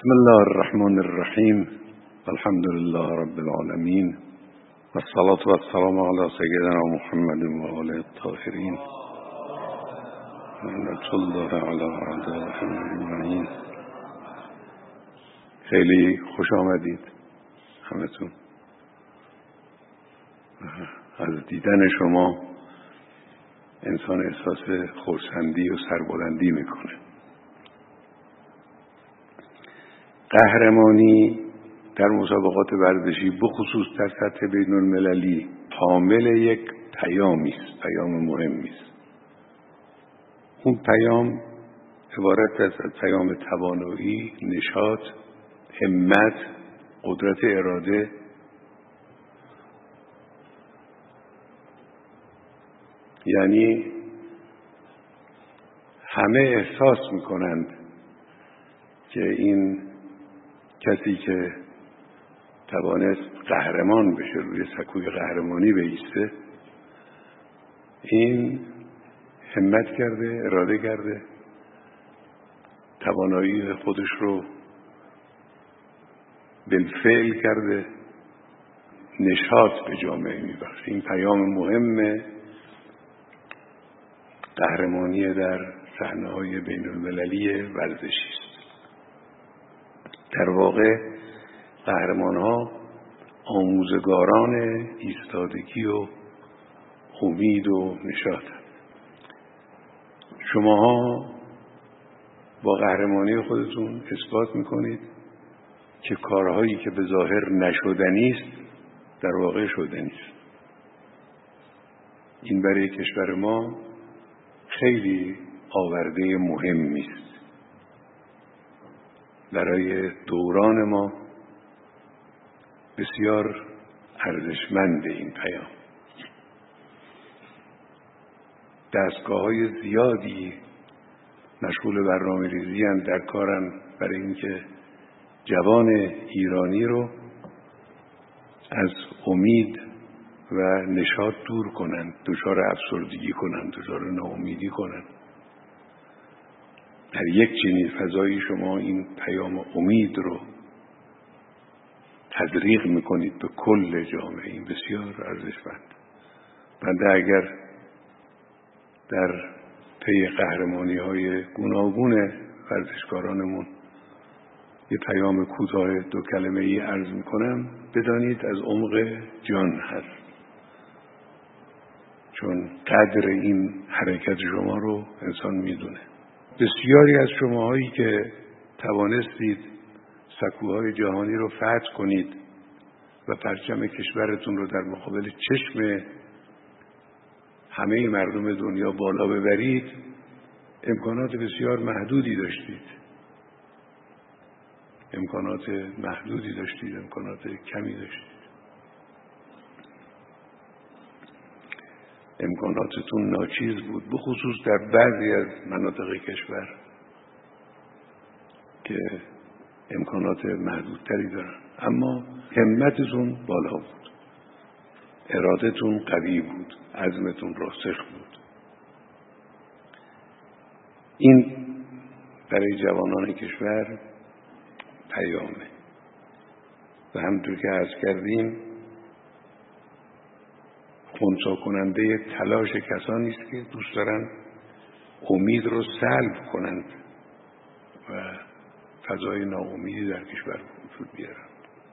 بسم الله الرحمن الرحیم. الحمد لله رب العالمین والصلاة والسلام علی سیدنا محمد و آله الطاهرین لعنة الله علی اعدائهم اجمعین. خیلی خوش آمدید همتون. از دیدن شما انسان احساس خرسندی و سربلندی میکنه. قهرمانی در مسابقات ورزشی بخصوص در سطح بین المللی حامل یک پیامی است، پیام مهمی است. اون پیام عبارت است از پیام توانایی، نشاط، همت، قدرت اراده. یعنی همه احساس میکنند که این کسی که توانست قهرمان بشه، روی سکوی قهرمانی بایسته، این همت کرده، اراده کرده، توانایی خودش رو بالفعل کرده، نشاط به جامعه میبخشه. این پیام مهم قهرمانی در صحنه‌های بین المللی ورزشی است. در واقع قهرمان‌ها آموزگاران ایستادگی و امید و نشاط. شماها با قهرمانی خودتون اثبات میکنید که کارهایی که به ظاهر نشدنی است در واقع شدنی است. این برای کشور ما خیلی آورده مهمی است. برای دوران ما بسیار ارزشمند این پیام. دستگاه‌های زیادی مشغول برنامه‌ریزی اند، در کارن برای اینکه جوان ایرانی رو از امید و نشاط دور کنند، دچار افسردگی کنند، دچار ناامیدی کنند. در یک چنین فضایی شما این پیام امید رو تزریق میکنید به کل جامعه. این بسیار ارزشمند. بنده اگر در پی قهرمانی های گوناگون ورزشکارانمون یه پیام کوتاه 2 کلمه ای عرض میکنم، بدانید از عمق جان هست، چون قدر این حرکت شما رو انسان میدونه. بسیاری از شماهایی که توانستید سکوهای جهانی رو فتح کنید و پرچم کشورتون رو در مقابل چشم همه مردم دنیا بالا ببرید، امکانات بسیار محدودی داشتید. امکانات کمی داشتید. امکاناتتون ناچیز بود، بخصوص در بعضی از مناطق کشور که امکانات محدودتری دارن. اما همتتون بالا بود، ارادتون قوی بود، عزمتون راسخ بود. این برای جوانان کشور پیامه و همونطور که عرض کردیم خنثی کننده تلاش کسانی است که دوست دارن امید رو سلب کنند و فضای ناامیدی در کشور وجود بیارن.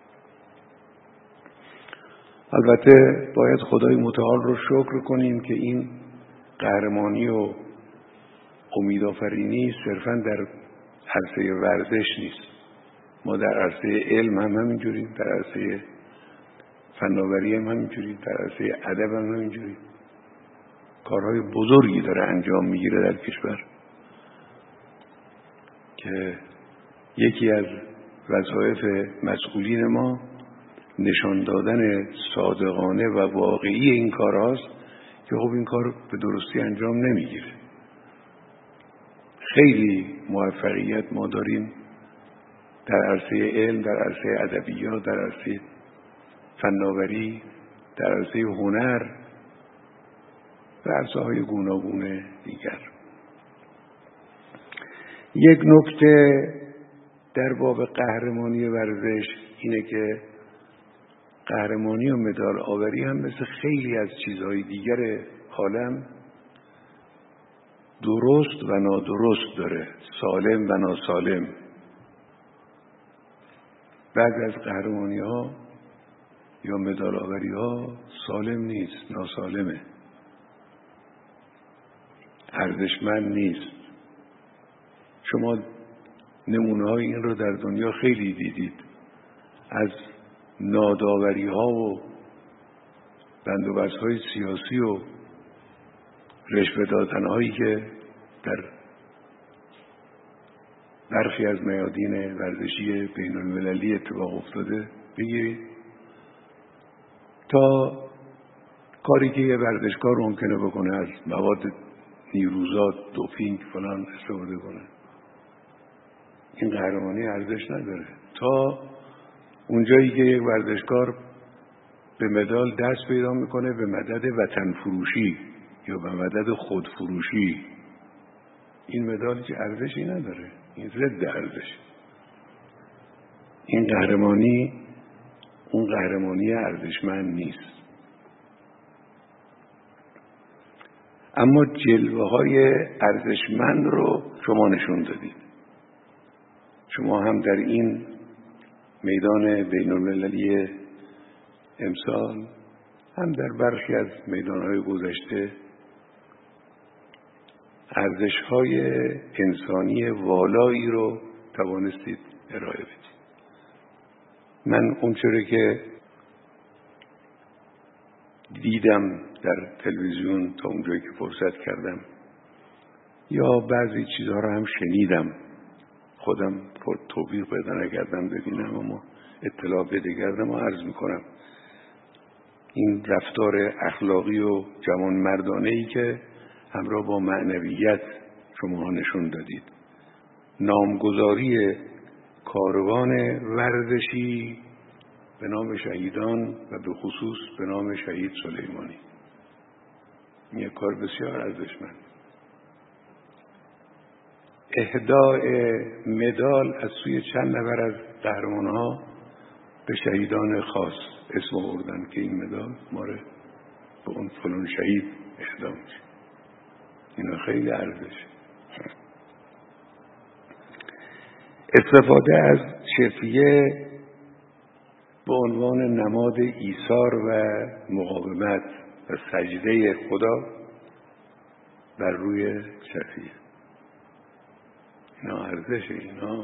البته باید خدای متعال رو شکر کنیم که این قهرمانی و امیدآفرینی صرفاً در عرصه ورزش نیست. ما در عرصه علم هم همینجوریم، در عرصه فناوری هم همینجوریم، در عرصه ادب هم همینجوریم. کارهای بزرگی داره انجام میگیره در کشور که یکی از وظایف مسئولین ما نشان دادن صادقانه و واقعی این کارهاست که خب این کار به درستی انجام نمیگیره. خیلی موفقیت ما داریم در عرصه علم، در عرصه ادبیات، در عرصه فناوری، در عرصه هنر و عرصه‌های گوناگون دیگر. یک نکته در باب قهرمانی ورزش اینه که قهرمانی و مدال آوری هم مثل خیلی از چیزهای دیگر عالم درست و نادرست داره، سالم و ناسالم. بعضی از قهرمانی ها یا مدال آوری ها سالم نیست، ناسالمه، ارزشمند نیست. شما نمونه های این رو در دنیا خیلی دیدید، از ناداوری ها و بندوبست های سیاسی و رشوه دادن هایی که در برخی از میادین ورزشی بین المللی اتفاق افتاده بگیرید، تا کاری که یه ورزشکار ممکنه بکنه، از مواد نیروزا، دوپینگ فلان استفاده کنه. این قهرمانی ارزش نداره تا اونجایی که یک ورزشکار به مدال دست پیدا میکنه به مدد وطن فروشی یا به مدد خود فروشی. این مدال که ارزشی نداره، این ضد ارزش. این قهرمانی اون قهرمانی ارزشمند نیست. اما جلوه های ارزشمند رو شما نشون دادید. شما هم در این میدان بین المللی امسال هم در برخی از میدانهای گذشته ارزش‌های انسانی والایی رو توانستید ارائه بدید. من اونچوری که دیدم در تلویزیون تا اونجایی که فرصت کردم یا بعضی چیزها رو هم شنیدم، خودم توفیق پیدا نکردم ببینم اما اطلاع پیدا کردم و عرض میکنم. این رفتار اخلاقی و جوانمردانه‌ای که همراه با معنویت شما نشون دادید، نامگذاری کاروان ورزشی به نام شهیدان و به خصوص به نام شهید سلیمانی، این یک کار بسیار ارزشمند. اهداء مدال از سوی چند نفر از قهرمان‌ها به شهیدان خاص اسم آوردن که این مدال ماره به اون فلان شهید اهدا میشه. اینا خیلی ارزش. استفاده از شفیه به عنوان نماد ایثار و مقاومت و سجده خدا بر روی شفیه، اینا ارزشه. اینا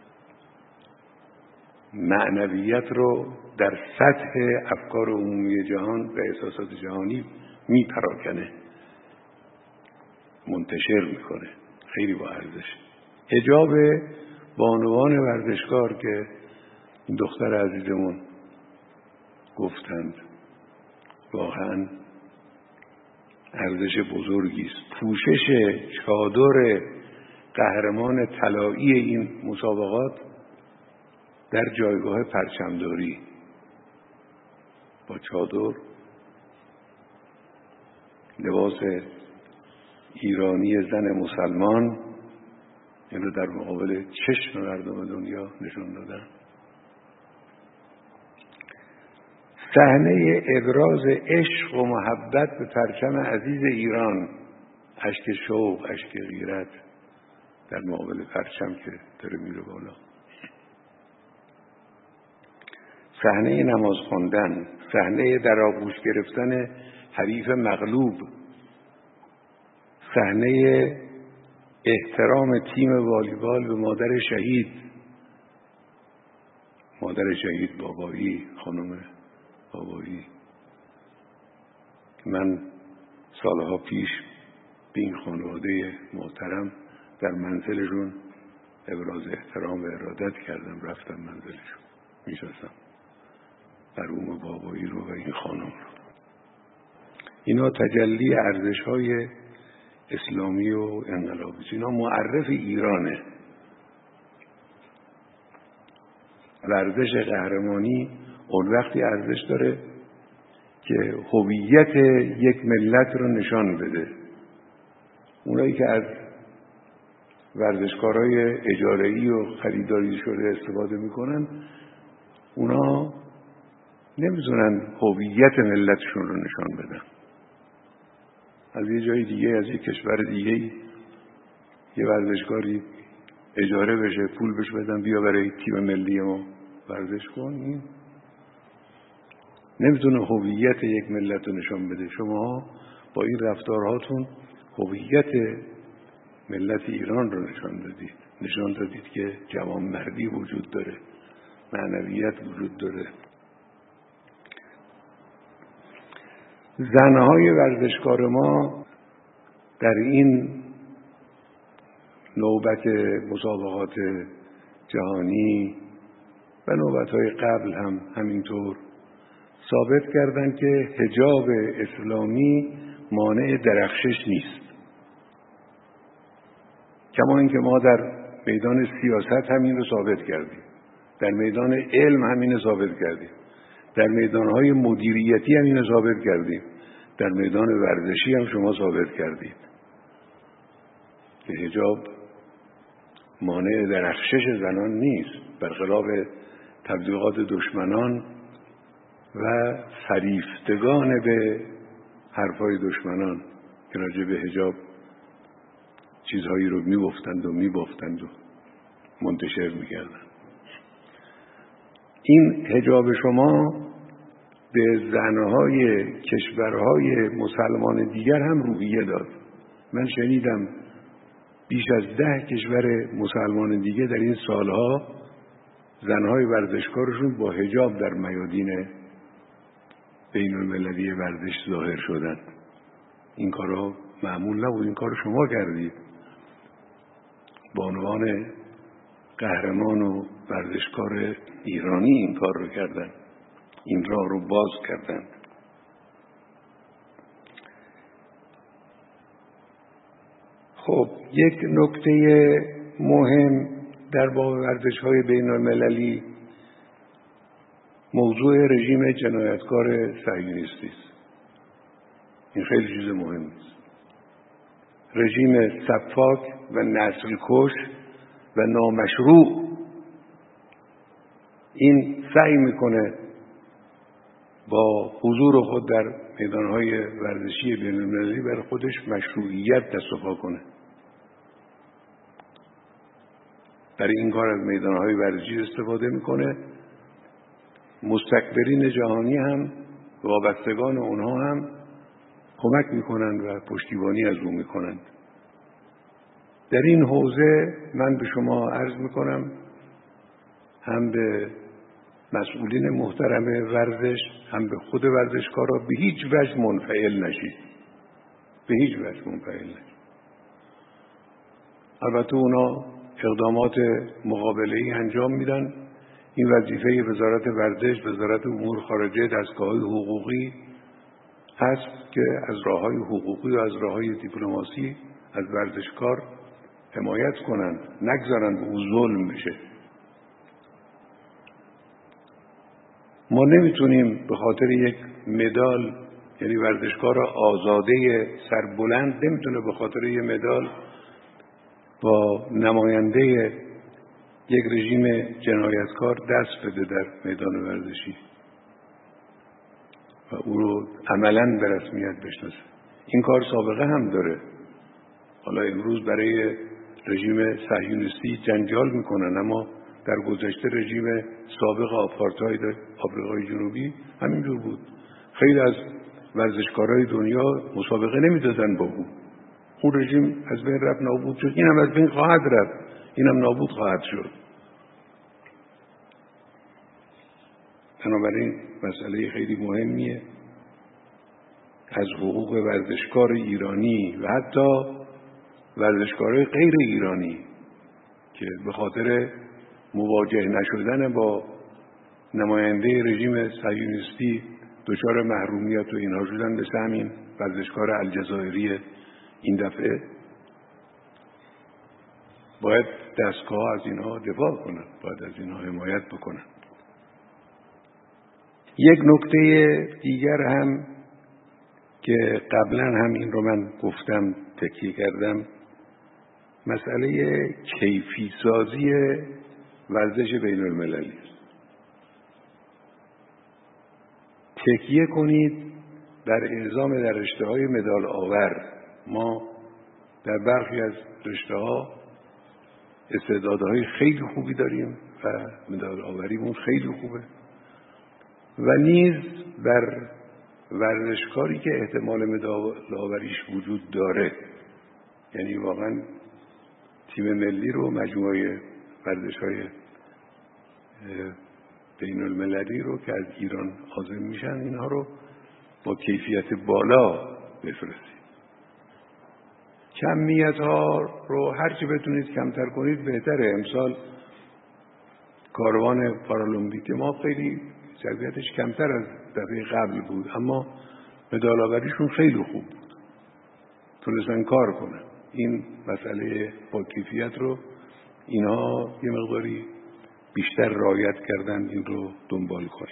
معنویت رو در سطح افکار عمومی جهان و احساسات جهانی میپراکنه، منتشر میکنه، خیلی با ارزش. حجاب بانوان ورزشکار که این دختر عزیزمون گفتند واقعا ارزش بزرگی است. پوشش چادر قهرمان طلایی این مسابقات در جایگاه پرچمداری با چادر، لباس ایرانی زن مسلمان، این رو در مقابل چشم مردم دنیا نشون دادن. صحنه ابراز عشق و محبت به پرچم عزیز ایران، اشک شوق، اشک غیرت در مقابل پرچم که داره میره بالا. صحنه نماز خواندن، صحنه در آغوش گرفتن حریف مغلوب، صحنه احترام تیم والیبال به مادر شهید، مادر شهید بابایی، خانم بابایی. من سالها پیش به این خانواده محترم در منزلشون ابراز احترام و ارادت کردم، رفتم منزلشون، میشستم مرحوم بابایی رو و این خانم رو. اینا تجلی ارزش‌های اسلامی و انقلابی، اینا معرف ایرانه. ورزش قهرمانی اون وقتی ارزش داره که هویت یک ملت رو نشان بده. اونایی که از ورزشکارهای اجاره‌ای و خریداری شده استفاده میکنن، اونا نمیتونن هویت ملتشون رو نشان بدن. از یه جای دیگه، از یه کشور دیگه یه ورزشکاری اجاره بشه، پول بهش بدن بیا برای تیم ملی ما ورزش کن، این نمیتونه هویت یک ملت رو نشان بده. شما با این رفتارهاتون هویت ملت ایران رو نشان دادید که جوانمردی وجود داره، معنویت وجود داره. زنهای ورزشکار ما در این نوبت مسابقات جهانی و نوبت‌های قبل هم همینطور ثابت کردند که حجاب اسلامی مانع درخشش نیست. کما اینکه ما در میدان سیاست همین رو ثابت کردیم، در میدان علم همین رو ثابت کردیم، در میدانهای مدیریتی همین رو ثابت کردیم، در میدان ورزشی هم شما ثابت کردید که حجاب مانع درخشش زنان نیست، برخلاف تبلیغات دشمنان و فریفتگان به حرفای دشمنان که راجع به حجاب چیزهایی رو می‌بافتند و منتشر می‌کردند. این حجاب شما به زنهای کشورهای مسلمان دیگر هم روحیه داد. من شنیدم بیش از 10 کشور مسلمان دیگه در این سالها زنهای ورزشکارشون با حجاب در میادین بین المللی ورزش ظاهر شدند. این کارها معمول نبود، این کار شما کردید. با عنوان قهرمان و ورزشکار ایرانی این کار رو کردن، این راه رو باز کردن. خب یک نکته مهم در باب ورزش‌های بین‌المللی موضوع رژیم جنایتکار صهیونیستی است. این خیلی چیز مهمی است. رژیم سفاک و نسل‌کش و نامشروع این سعی میکنه با حضور خود در میدانهای ورزشی بین‌المللی بر خودش مشروعیت دست و پا کنه. برای این کار از میدانهای ورزشی استفاده میکنه. مستکبرین جهانی هم وابستگان اونها هم کمک میکنند و پشتیبانی از اون میکنند. در این حوزه من به شما عرض میکنم، هم به مسئولین محترم ورزش، هم به خود ورزشکارا، به هیچ وجه منفعل نشید. به هیچ وجه منفعل نشید. البته اونا اقدامات مقابله‌ای انجام میدن. این وظیفه وزارت ورزش، وزارت امور خارجه، دستگاه‌های حقوقی هست که از راه‌های حقوقی و از راه‌های دیپلماسی از ورزشکار حمایت کنند، نگذارن به او ظلم بشه. ما نمیتونیم به خاطر یک مدال، یعنی ورزشکار آزاده سربلند نمیتونه به خاطر یک مدال با نماینده یک رژیم جنایتکار دست بده در میدان ورزشی و او رو عملاً به رسمیت بشناسه. این کار سابقه هم داره. حالا امروز برای رژیم صهیونیستی جنجال میکنن، اما در گذشته رژیم سابق آپارتاید آفریقای جنوبی همینجور بود. خیلی از ورزشکارهای دنیا مسابقه نمیدادن با او. اون رژیم از بین رفت، نابود شد. اینم از بین خواهد رفت، اینم نابود خواهد شد. بنابراین مسئله خیلی مهمیه. از حقوق ورزشکار ایرانی و حتی ورزشکارای غیر ایرانی که به خاطر مواجه نشدن با نماینده رژیم صهیونیستی دچار محرومیت و اینها شدن، مثل همین ورزشکار الجزایری این دفعه، باید دستگاه از اینها دفاع کنند، باید از اینها حمایت بکنند. یک نکته دیگر هم که قبلا هم این رو من گفتم، تکیه کردم، مسئله کیفی سازی ورزش بین المللی است. تکیه کنید در اعزام در رشته‌های مدال آور. ما در برخی از رشته‌ها استعدادهای خیلی خوبی داریم و مدال آوریمون خیلی خوبه و نیز در ورزشکاری که احتمال مدال آوریش وجود داره، یعنی واقعا تیم ملی رو، مجموعه ورزش‌های بین المللی رو که از ایران عازم میشن، اینها رو با کیفیت بالا بفرستید. کمیت ها رو هرچی بتونید کمتر کنید بهتره. امسال کاروان پارالمپیک ما خیلی جذابیتش کمتر از دفعه قبل بود، اما مدال آوریشون خیلی خوب بود، تونستن کار کنن. این مسئله با کیفیت رو اینها یه مقداری بیشتر رعایت کردن، این رو دنبال کنید.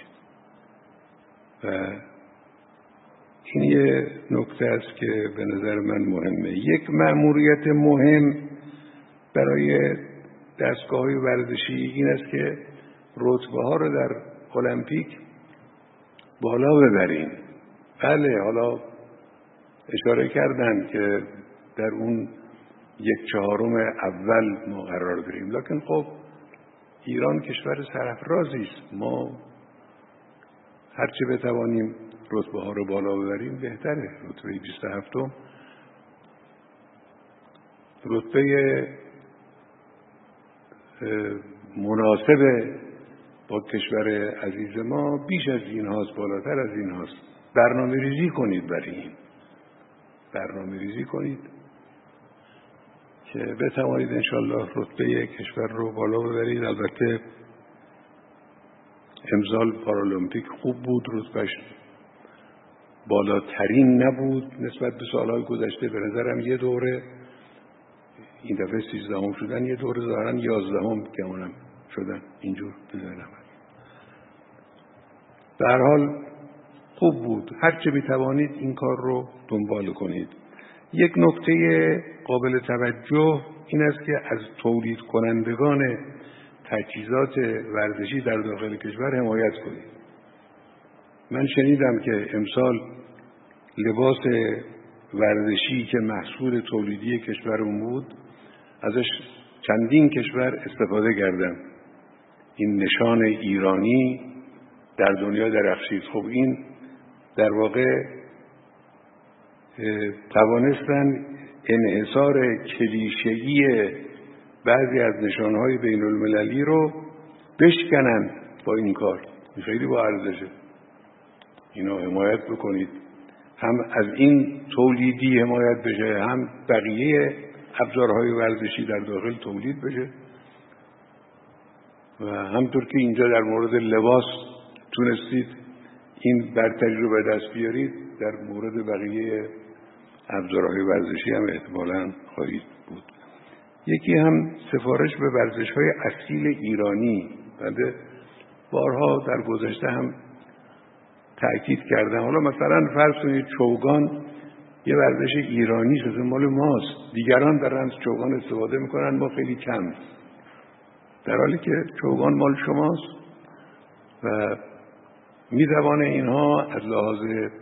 و این یه نکته است که به نظر من مهمه. یک مأموریت مهم برای دستگاه‌های ورزشی این است که رتبه‌ها رو در المپیک بالا ببرین. بله، حالا اشاره کردن که در اون 1/4 اول ما قرار داریم، لکن خب ایران کشور سرافرازی است. ما هرچه بتوانیم رتبه ها رو بالا ببریم بهتره. رتبه 27 رتبه مناسب با کشور عزیز ما بیش از این هاست، بالاتر از این هاست. برنامه ریزی کنید برای این، برنامه ریزی کنید که بتوانید انشالله رتبه کشور رو بالا ببرید. البته امسال پارالمپیک خوب بود، رتبهش بالاترین نبود نسبت به سالهای گذشته. به نظرم یه دوره این دفعه 13 شدن، یه دوره ظاهرا 11 گمانم شدن، اینجور بزنم. به هر حال خوب بود. هرچه میتوانید این کار رو دنبال کنید. یک نکته قابل توجه این است که از تولید کنندگان تجهیزات ورزشی در داخل کشور حمایت کنید. من شنیدم که امسال لباس ورزشی که محصول تولیدی کشورمون بود ازش چندین کشور استفاده کردن. این نشان ایرانی در دنیا درخشید. خب این در واقع توانستن انحصار کلیشه‌ای بعضی از نشانهای بین المللی رو بشکنن با این کار. خیلی با ارزشه. اینو حمایت بکنید، هم از این تولیدی حمایت بشه، هم بقیه ابزارهای ورزشی در داخل تولید بشه. و همطور که اینجا در مورد لباس تونستید این برتری رو به دست بیارید، در مورد بقیه ابزارهای ورزشی هم احتمالاً خواهید بود. یکی هم سفارش به ورزش‌های اصیل ایرانی. بنده بارها در گذشته هم تأکید کردم. حالا مثلا فرض کنید چوگان یه ورزش ایرانی شده، مال ماست. دیگران دارن از چوگان استفاده میکنن، ما خیلی کم، در حالی که چوگان مال شماست و میتوانه اینها از لحاظ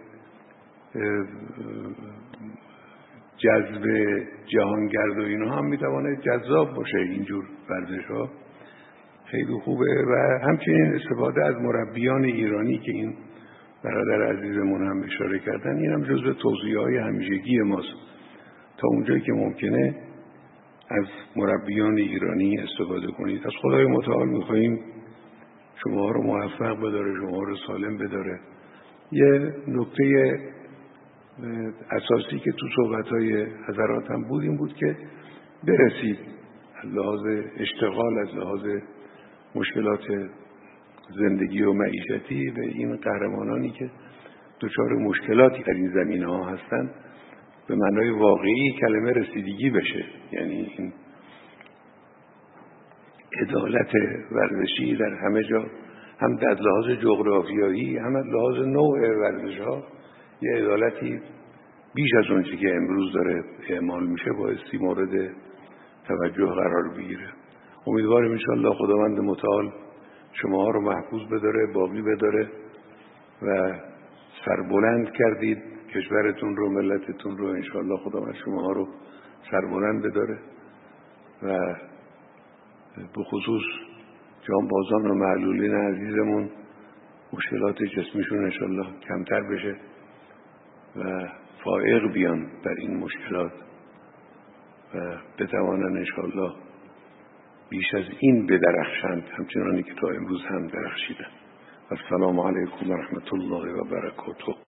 جذب جهانگرد و اینها هم میتوانه جذاب باشه. اینجور ورزش ها خیلی خوبه. و همچنین استفاده از مربیان ایرانی که این برادر عزیزمون هم اشاره کردن، این هم جزو توصیه‌های همیشگی ماست. تا اونجایی که ممکنه از مربیان ایرانی استفاده کنید. از خدای متعال میخواییم شما رو موفق بداره، شما رو سالم بداره. یه نکته اساسی که تو صحبت‌های حضرات هم بود این بود که برسید از لحاظ اشتغال، از لحاظ مشکلات زندگی و معیشتی به این قهرمانانی که دچار مشکلاتی در این زمینه‌ها هستند به معنای واقعی کلمه رسیدگی بشه. یعنی این عدالت ورزشی در همه جا، هم در لحاظ جغرافیایی، هم از لحاظ نوع ورزش‌ها، یه عدالتی بیش از اون چیزی که امروز داره اعمال میشه بایستی مورد توجه قرار بگیره. امیدواریم انشاءالله خداوند متعال شماها رو محفوظ بداره، باقی بداره و سربلند کردید کشورتون رو، ملتتون رو. انشاءالله خداوند شماها رو سربلند بداره و به خصوص جانبازان و معلولین عزیزمون مشکلات جسمیشون انشاءالله کمتر بشه و فائق بیان در این مشکلات و بتوانن انشاءالله بیش از این بدرخشند همچنانی که تا امروز هم درخشیدن. السلام علیکم و رحمت الله و برکاته.